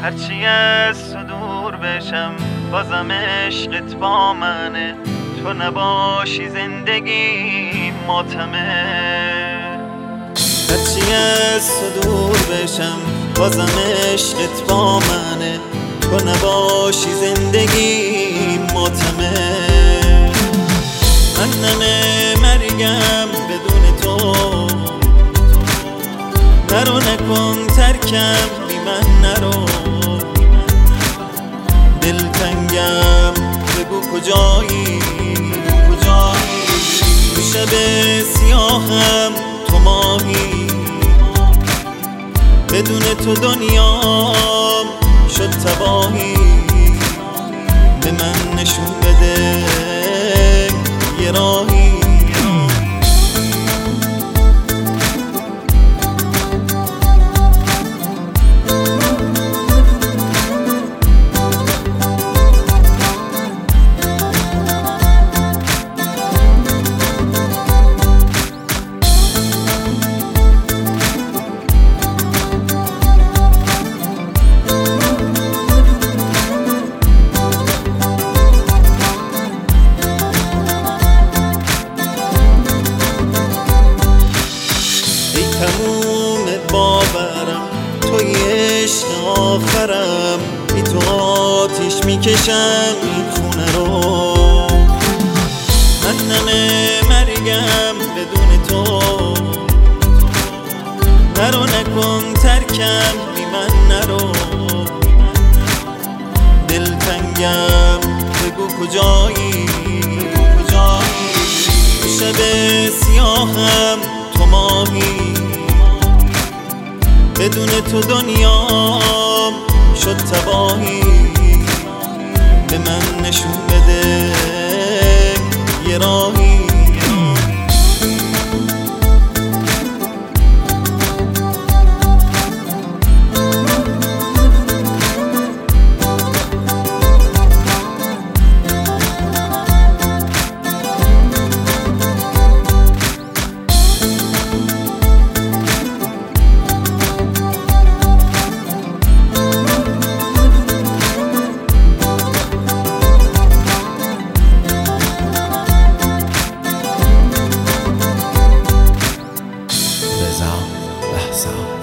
هرچی از تو دور بشم بازم عشقت با منه، تو نباشی زندگی ماتمه. هرچی از تو دور بشم بازم عشقت با منه، تو نباشی زندگی ماتمه. من نمه مرگم بدون تو، نرو نکن ترکم بی من نرو. دلتنگم بگو کجایی تو شب سیاهم تو ماهی، بدون تو دنیام شد تباهی. به من نشون بده یه راهی. تموم باورم توی عشق آخرم، بی تو آتیش میکشم این خونه رو. من نمه مرگم بدون تو، نرو نکن ترکم بی من نرو. دلتنگم بگو کجایی تو شب سیاهم تو ماهی، بدون تو دنیام شد تباهی. به من نشون بده یه راهی. لحظات